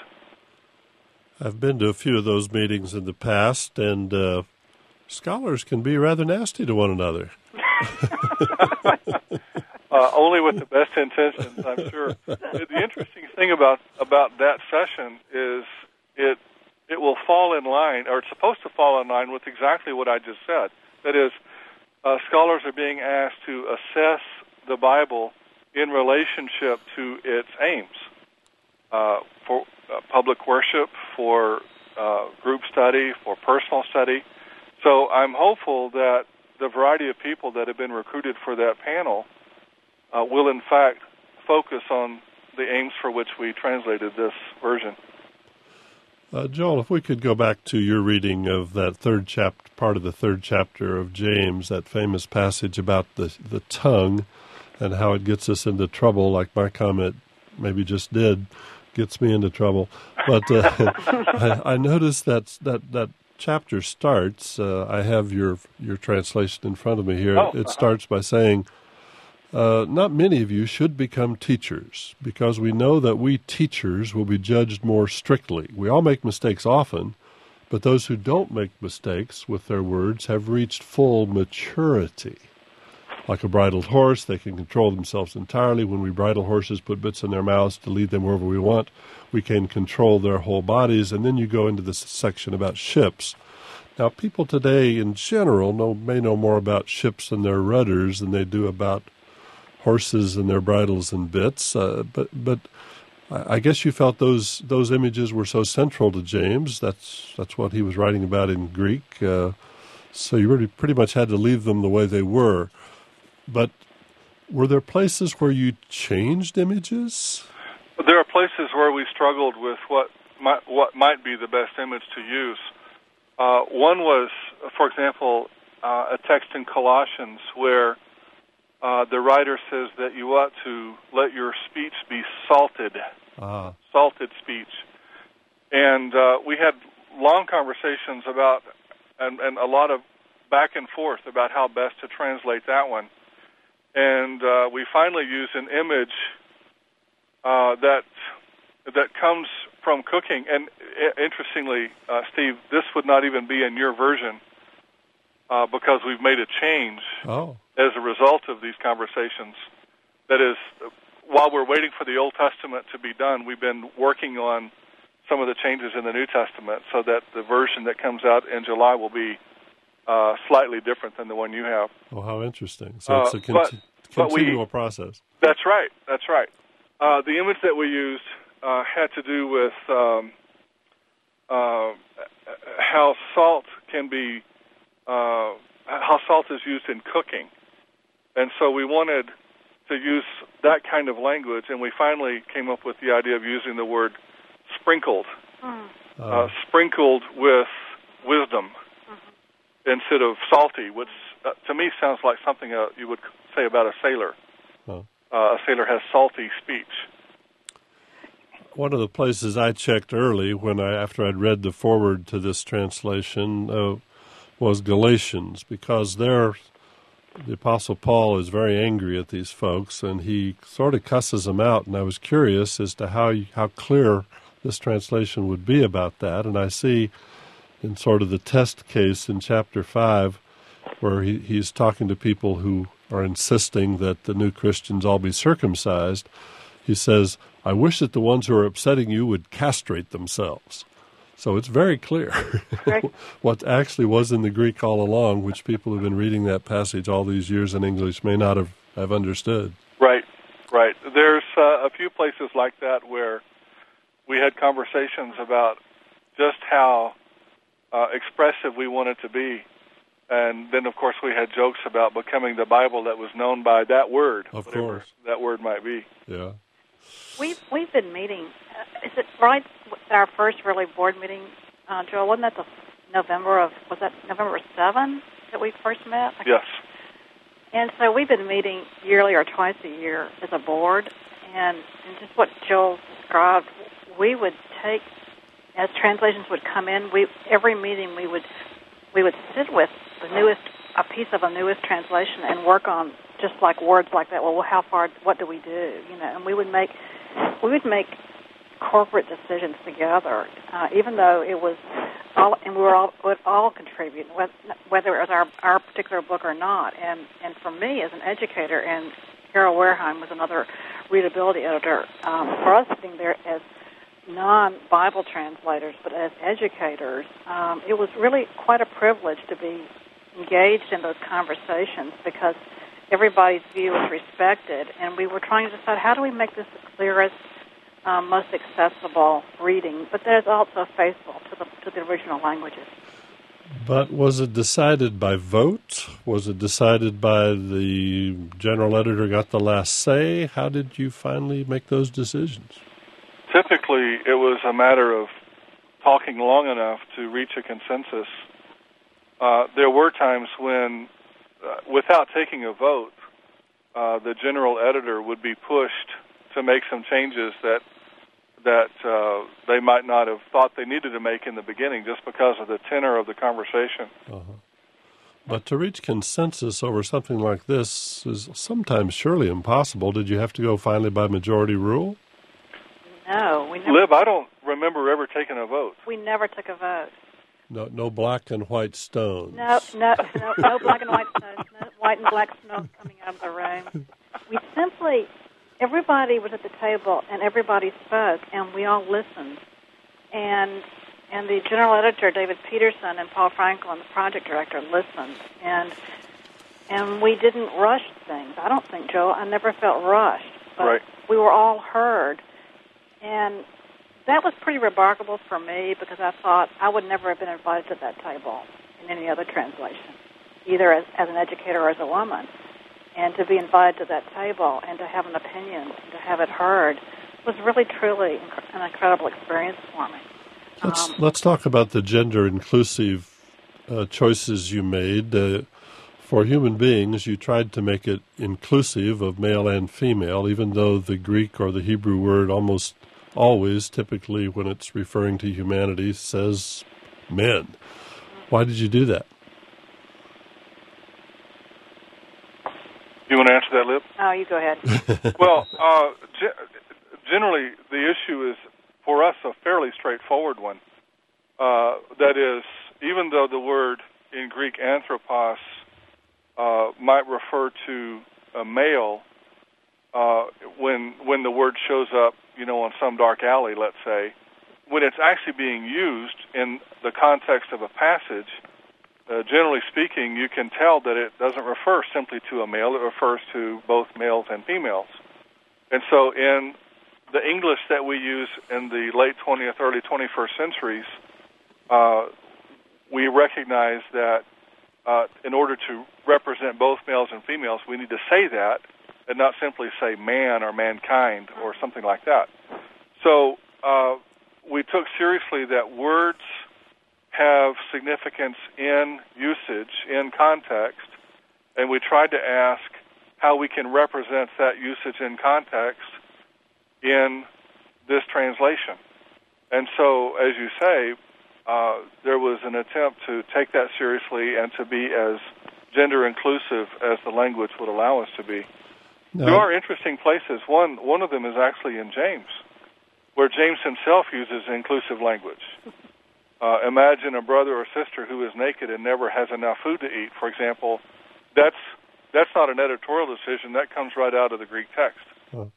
I've been to a few of those meetings in the past, and uh, scholars can be rather nasty to one another. uh, only with the best intentions, I'm sure. The, the interesting thing about, about that session is it it will fall in line, or it's supposed to fall in line with exactly what I just said. That is, uh, scholars are being asked to assess the Bible in relationship to its aims. Uh, for uh, public worship, for uh, group study, for personal study. So I'm hopeful that the variety of people that have been recruited for that panel uh, will, in fact, focus on the aims for which we translated this version. Uh, Joel, if we could go back to your reading of that third chapter, part of the third chapter of James, that famous passage about the, the tongue and how it gets us into trouble, like my comment maybe just did, gets me into trouble. But uh, I, I noticed that that that chapter starts. Uh, I have your your translation in front of me here. Oh, it uh-huh. starts by saying, uh, "Not many of you should become teachers, because we know that we teachers will be judged more strictly. We all make mistakes often, but those who don't make mistakes with their words have reached full maturity. Like a bridled horse, they can control themselves entirely. When we bridle horses, put bits in their mouths to lead them wherever we want, we can control their whole bodies." And then you go into this section about ships. Now, people today in general know, may know more about ships and their rudders than they do about horses and their bridles and bits. Uh, but but I guess you felt those those images were so central to James. That's that's what he was writing about in Greek. Uh, so you really pretty much had to leave them the way they were. But were there places where you changed images? There are places where we struggled with what might, what might be the best image to use. Uh, one was, for example, uh, a text in Colossians where uh, the writer says that you ought to let your speech be salted, uh-huh. salted speech. And uh, we had long conversations about, and, and a lot of back and forth about how best to translate that one. And uh, we finally used an image uh, that that comes from cooking. And uh, interestingly, uh, Steve, this would not even be in your version uh, because we've made a change oh. as a result of these conversations. That is, while we're waiting for the Old Testament to be done, we've been working on some of the changes in the New Testament so that the version that comes out in July will be uh, slightly different than the one you have. Oh, how interesting. So it's a uh, conti- but, continual but we, process. That's right. That's right. Uh, the image that we used uh, had to do with um, uh, how salt can be, uh, how salt is used in cooking. And so we wanted to use that kind of language, and we finally came up with the idea of using the word sprinkled, mm. uh, sprinkled with wisdom mm-hmm. instead of salty, which uh, to me sounds like something uh, you would say about a sailor. Huh. Uh, a sailor has salty speech. One of the places I checked early when I, after I'd read the foreword to this translation, uh, was Galatians, because there the Apostle Paul is very angry at these folks, and he sort of cusses them out. And I was curious as to how how clear this translation would be about that. And I see in sort of the test case in chapter five, where he, he's talking to people who are insisting that the new Christians all be circumcised, he says, I wish that the ones who are upsetting you would castrate themselves. So it's very clear what actually was in the Greek all along, which people who've been reading that passage all these years in English may not have, have understood. Right, right. There's uh, a few places like that where we had conversations about just how uh, expressive we wanted to be. And then, of course, we had jokes about becoming the Bible that was known by that word. Of whatever course. That word might be. Yeah. We've, we've been meeting. Uh, is it right, our first really board meeting, uh, Joel, wasn't that the November of, was that November seventh that we first met? Yes. And so we've been meeting yearly or twice a year as a board. And, and just what Joel described, we would take, as translations would come in, we every meeting we would we would sit with the newest, a piece of a newest translation and work on just like words like that. Well, how far, what do we do? You know, and we would make, we would make corporate decisions together, uh, even though it was all, and we were all, would all contribute, whether it was our, our particular book or not. And, and for me as an educator, and Carol Wareheim was another readability editor, um, for us sitting there as non-Bible translators, but as educators, um, it was really quite a privilege to be engaged in those conversations because everybody's view was respected, and we were trying to decide how do we make this the clearest, um, most accessible reading, but that is also faithful to the to the original languages. But was it decided by vote? Was it decided by the general editor got the last say? How did you finally make those decisions? Typically, it was a matter of talking long enough to reach a consensus. Uh, there were times when, uh, without taking a vote, uh, the general editor would be pushed to make some changes that that uh, they might not have thought they needed to make in the beginning just because of the tenor of the conversation. Uh-huh. But to reach consensus over something like this is sometimes surely impossible. Did you have to go finally by majority rule? No, we never. Lib, I don't remember ever taking a vote. We never took a vote. No, no black and white stones. No, no, no, no black and white stones. No white and black smoke coming out of the room. We simply, everybody was at the table and everybody spoke, and we all listened. And and the general editor, David Peterson, and Paul Franklin, the project director, listened, and and we didn't rush things. I don't think, Joe, I never felt rushed, but right. we were all heard, and that was pretty remarkable for me because I thought I would never have been invited to that table in any other translation, either as, as an educator or as a woman. And to be invited to that table and to have an opinion and to have it heard was really, truly an incredible experience for me. Let's, um, let's talk about the gender-inclusive uh, choices you made. Uh, for human beings, you tried to make it inclusive of male and female, even though the Greek or the Hebrew word almost always, typically when it's referring to humanity, says men. Why did you do that? You want to answer that, Lip? Oh, you go ahead. Well, uh, ge- generally, the issue is, for us, a fairly straightforward one. Uh, that is, even though the word in Greek anthropos uh, might refer to a male, uh, when when the word shows up, you know, on some dark alley, let's say, when it's actually being used in the context of a passage, Uh, generally speaking, you can tell that it doesn't refer simply to a male. It refers to both males and females. And so in the English that we use in the late twentieth, early twenty-first centuries, uh, we recognize that uh, in order to represent both males and females, we need to say that and not simply say man or mankind or something like that. So uh, we took seriously that words have significance in usage, in context, and we tried to ask how we can represent that usage in context in this translation. And so, as you say, uh, there was an attempt to take that seriously and to be as gender-inclusive as the language would allow us to be. No. There are interesting places. One, one of them is actually in James, where James himself uses inclusive language. Uh, imagine a brother or sister who is naked and never has enough food to eat, for example. That's that's not an editorial decision. That comes right out of the Greek text. Huh.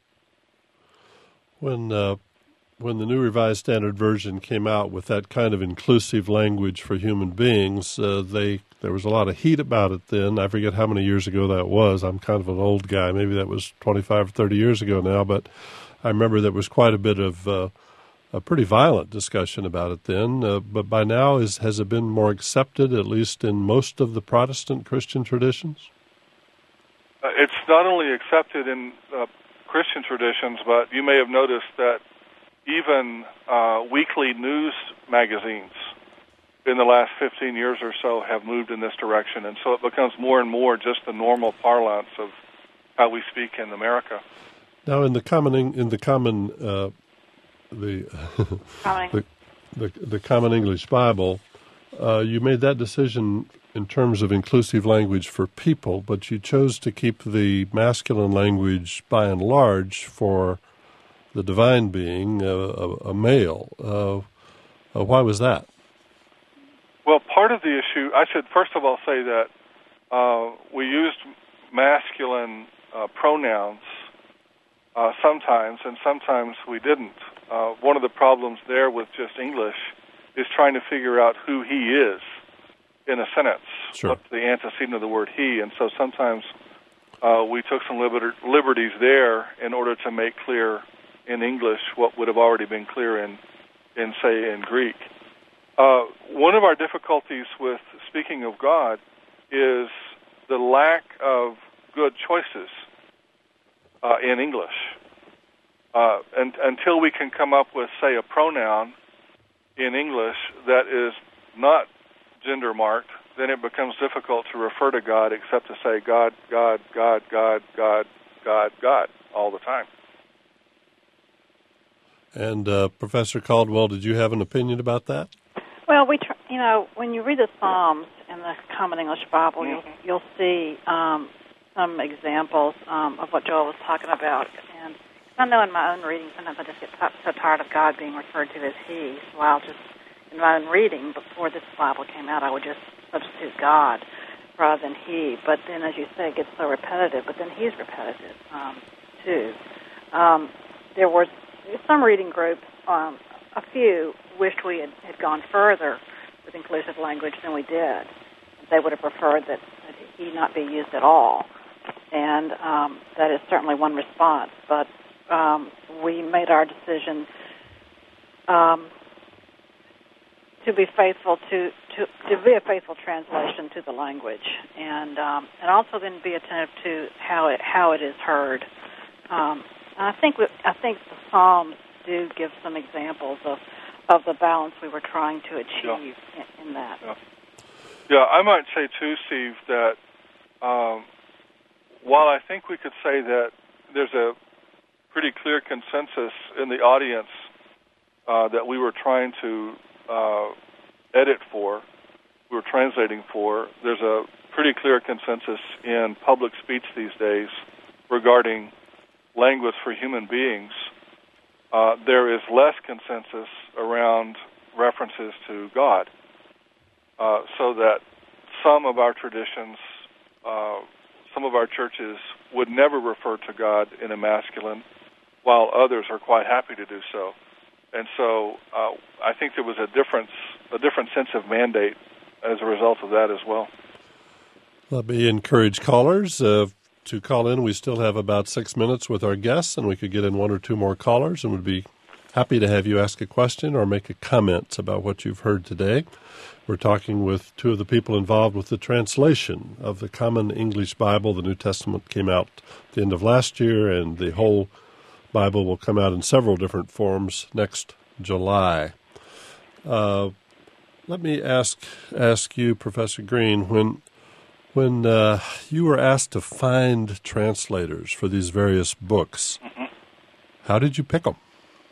When uh, when the New Revised Standard Version came out with that kind of inclusive language for human beings, uh, they there was a lot of heat about it then. I forget how many years ago that was. I'm kind of an old guy. Maybe that was twenty-five or thirty years ago now, but I remember there was quite a bit of Uh, a pretty violent discussion about it then, uh, but by now is, has it been more accepted, at least in most of the Protestant Christian traditions? Uh, it's not only accepted in uh, Christian traditions, but you may have noticed that even uh, weekly news magazines in the last fifteen years or so have moved in this direction, and so it becomes more and more just the normal parlance of how we speak in America. Now, in the common in the common uh, The, the the the Common English Bible, uh, you made that decision in terms of inclusive language for people, but you chose to keep the masculine language by and large for the divine being, uh, a, a male. Uh, uh, why was that? Well, part of the issue, I should first of all say that uh, we used masculine uh, pronouns uh, sometimes, and sometimes we didn't. Uh, one of the problems there with just English is trying to figure out who he is in a sentence. Sure. What's the antecedent of the word he? And so sometimes uh, we took some liber- liberties there in order to make clear in English what would have already been clear in, in say, in Greek. Uh, one of our difficulties with speaking of God is the lack of good choices uh, in English. Uh, and, until we can come up with, say, a pronoun in English that is not gender marked, then it becomes difficult to refer to God except to say God, God, God, God, God, God, God all the time. And uh, Professor Caldwell, did you have an opinion about that? Well, we, tr- you know, when you read the Psalms in the Common English Bible, you'll, you'll see um, some examples um, of what Joel was talking about. And I know in my own reading, sometimes I just get t- so tired of God being referred to as He, so I'll just, in my own reading, before this Bible came out, I would just substitute God rather than He. But then, as you say, it gets so repetitive, but then He's repetitive, um, too. Um, there were some reading groups um, a few wished we had, had gone further with inclusive language than we did. They would have preferred that, that he not be used at all. And um, that is certainly one response. But um, we made our decision um, to be faithful to, to to be a faithful translation to the language, and um, and also then be attentive to how it how it is heard. Um, and I think we, I think the Psalms do give some examples of, of the balance we were trying to achieve yeah. in, in that. Yeah. yeah, I might say too, Steve, that um, while I think we could say that there's a pretty clear consensus in the audience uh, that we were trying to uh, edit for, we were translating for, there's a pretty clear consensus in public speech these days regarding language for human beings. Uh, there is less consensus around references to God, uh, so that some of our traditions, uh, some of our churches would never refer to God in a masculine, while others are quite happy to do so. And so uh, I think there was a difference, a different sense of mandate as a result of that as well. Let me encourage callers uh, to call in. We still have about six minutes with our guests, and we could get in one or two more callers, and would be happy to have you ask a question or make a comment about what you've heard today. We're talking with two of the people involved with the translation of the Common English Bible. The New Testament came out at the end of last year, and the whole Bible will come out in several different forms next July. Uh, let me ask ask you, Professor Green, when when uh, you were asked to find translators for these various books, mm-hmm. how did you pick them?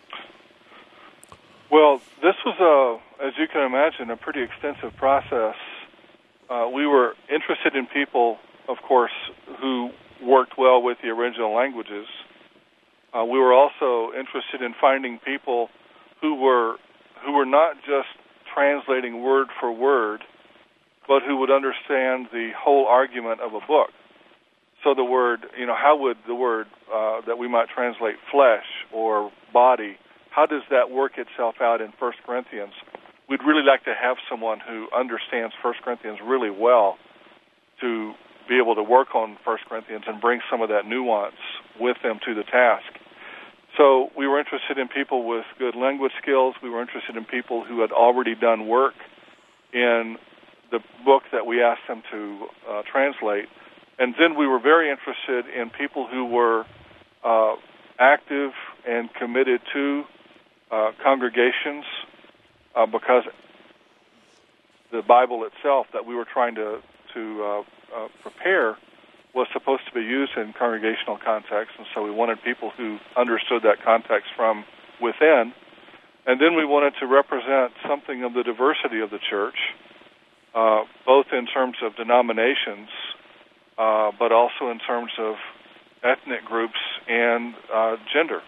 Well, this was, a, as you can imagine, a pretty extensive process. Uh, we were interested in people, of course, who worked well with the original languages. Uh, we were also interested in finding people who were who were not just translating word for word, but who would understand the whole argument of a book. So the word, you know, how would the word uh, that we might translate flesh or body, how does that work itself out in First Corinthians? We'd really like to have someone who understands First Corinthians really well to be able to work on First Corinthians and bring some of that nuance with them to the task. So we were interested in people with good language skills. We were interested in people who had already done work in the book that we asked them to uh, translate. And then we were very interested in people who were uh, active and committed to uh, congregations uh, because the Bible itself that we were trying to, to uh, uh, prepare was supposed to be used in congregational context, and so we wanted people who understood that context from within. And then we wanted to represent something of the diversity of the church, uh, both in terms of denominations, uh, but also in terms of ethnic groups and uh, gender.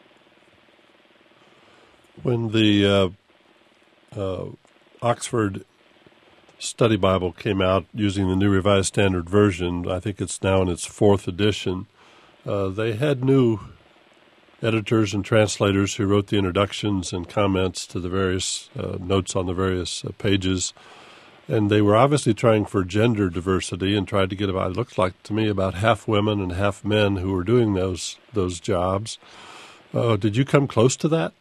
When the uh, uh, Oxford Study Bible came out using the New Revised Standard Version, I think it's now in its fourth edition, uh, they had new editors and translators who wrote the introductions and comments to the various uh, notes on the various uh, pages. And they were obviously trying for gender diversity and tried to get about, it looks like to me, about half women and half men who were doing those those jobs. Uh, did you come close to that?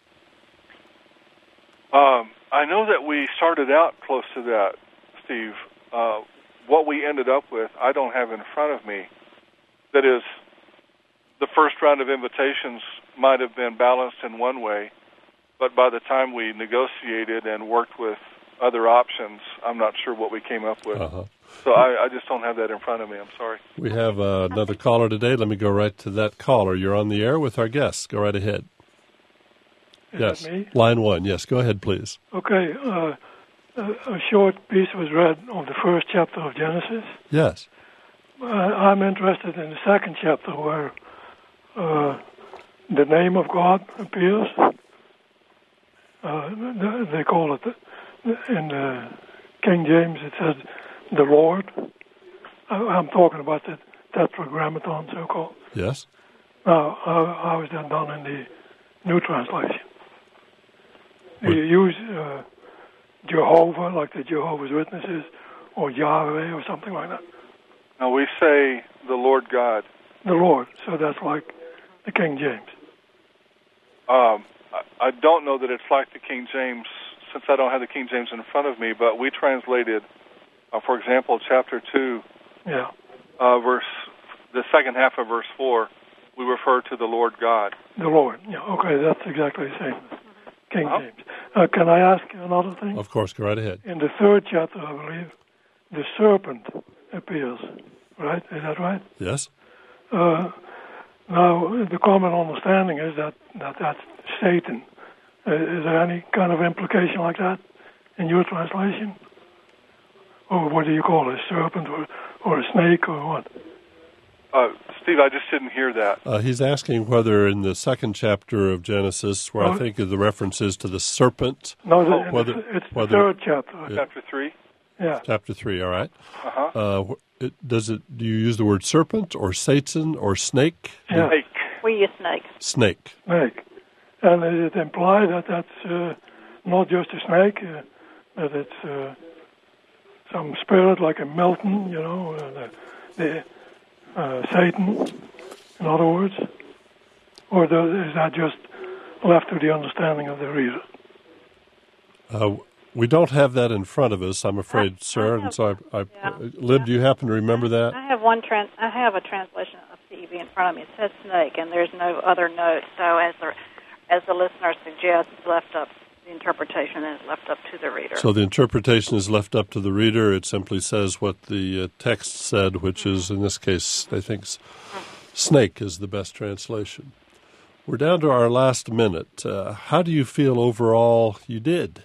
Um, I know that we started out close to that, Steve. Uh, what we ended up with, I don't have in front of me. That is, the first round of invitations might have been balanced in one way, but by the time we negotiated and worked with other options, I'm not sure what we came up with. Uh-huh. So I, I just don't have that in front of me. I'm sorry. We have uh, another caller today. Let me go right to that caller. You're on the air with our guests. Go right ahead. Is yes, that me? Line one. Yes, go ahead, please. Okay. Uh, a, a short piece was read of the first chapter of Genesis. Yes. Uh, I'm interested in the second chapter where uh, the name of God appears. Uh, they call it, in the King James, it says the Lord. I'm talking about the Tetragrammaton, so-called. Yes. Now, how, how is that done in the New Translation? Do you use uh, Jehovah, like the Jehovah's Witnesses, or Yahweh, or something like that? No, we say the Lord God. The Lord. So that's like the King James. Um, I, I don't know that it's like the King James, since I don't have the King James in front of me, but we translated, uh, for example, chapter two, yeah, uh, verse, the second half of verse four, we refer to the Lord God. The Lord. Yeah, okay, that's exactly the same as King Uh-huh. James. Uh, can I ask another thing? Of course, go right ahead. In the third chapter, I believe, the serpent appears, right? Is that right? Yes? Uh, now, the common understanding is that, that that's Satan. Uh, is there any kind of implication like that in your translation? Or what do you call it, a serpent or, or a snake or what? Uh, Steve, I just didn't hear that. Uh, he's asking whether in the second chapter of Genesis, where Oh. I think of the references to the serpent, No, the, whether- it's, it's the whether- third chapter. Yeah. Chapter three? Yeah. chapter three, all right? Uh-huh. Uh, wh- it, does it? Do you use the word serpent or Satan or snake? Yeah. Snake. We use snake. Snake. Snake. And is it implied that that's uh, not just a snake, uh, that it's uh, some spirit like a Milton, you know, uh, the, the uh, Satan, in other words? Or does, is that just left to the understanding of the reader? Uh, we don't have that in front of us, I'm afraid, I sir. have- and so, I, I, yeah. Lib, do you happen to remember that? I have one trans. I have a translation of C E V in front of me. It says snake, and there's no other note. So as the as the listener suggests, it's left up. The interpretation is left up to the reader. So the interpretation is left up to the reader. It simply says what the uh, text said, which is, in this case, I think s- snake is the best translation. We're down to our last minute. Uh, how do you feel overall you did?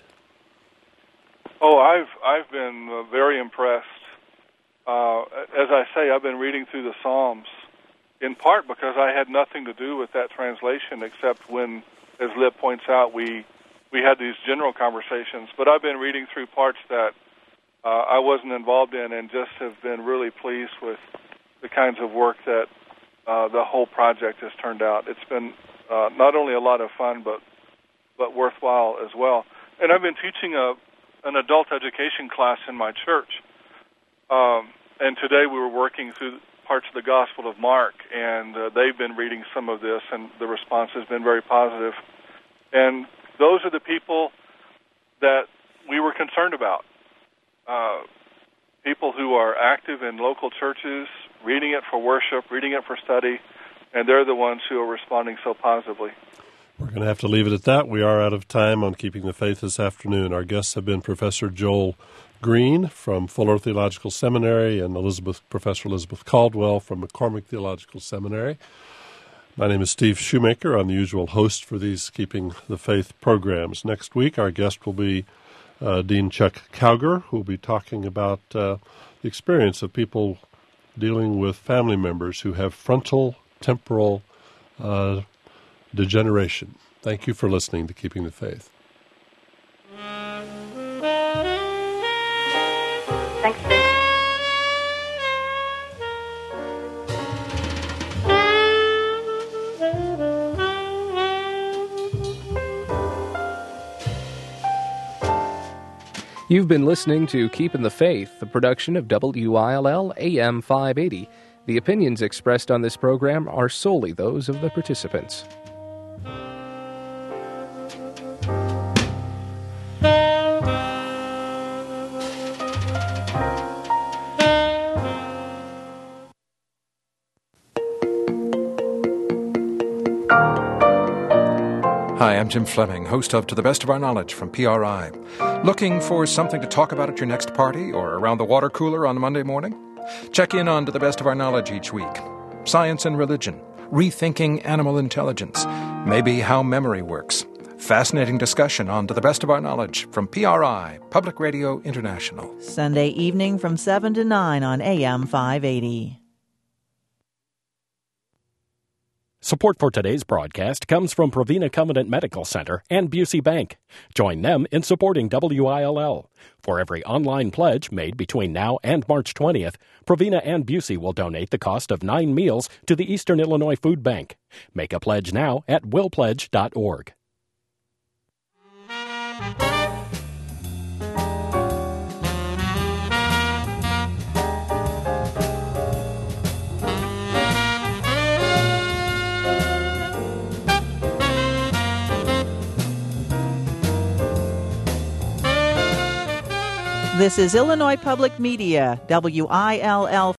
Oh, I've I've been uh, very impressed. Uh, as I say, I've been reading through the Psalms, in part because I had nothing to do with that translation, except when, as Lib points out, we we had these general conversations. But I've been reading through parts that uh, I wasn't involved in, and just have been really pleased with the kinds of work that uh, the whole project has turned out. It's been uh, not only a lot of fun, but but worthwhile as well. And I've been teaching a an adult education class in my church. Um, and today we were working through parts of the Gospel of Mark, and uh, they've been reading some of this, and the response has been very positive. And those are the people that we were concerned about. Uh, people who are active in local churches, reading it for worship, reading it for study, and they're the ones who are responding so positively. We're going to have to leave it at that. We are out of time on Keeping the Faith this afternoon. Our guests have been Professor Joel Green from Fuller Theological Seminary and Elizabeth Professor Elizabeth Caldwell from McCormick Theological Seminary. My name is Steve Shoemaker. I'm the usual host for these Keeping the Faith programs. Next week, our guest will be uh, Dean Chuck Cowger, who will be talking about uh, the experience of people dealing with family members who have frontal temporal uh degeneration. Thank you for listening to Keeping the Faith. Thanks, Steve. You've been listening to Keeping the Faith, a production of W I L L A M five eighty. The opinions expressed on this program are solely those of the participants. Hi, I'm Jim Fleming, host of To the Best of Our Knowledge from P R I. Looking for something to talk about at your next party or around the water cooler on Monday morning? Check in on To the Best of Our Knowledge each week. Science and religion, rethinking animal intelligence, maybe how memory works. Fascinating discussion on To the Best of Our Knowledge from P R I, Public Radio International. Sunday evening from seven to nine on A M five eighty. Support for today's broadcast comes from Provena Covenant Medical Center and Busey Bank. Join them in supporting W I L L. For every online pledge made between now and March twentieth, Provena and Busey will donate the cost of nine meals to the Eastern Illinois Food Bank. Make a pledge now at will pledge dot org. This is Illinois Public Media, W I L L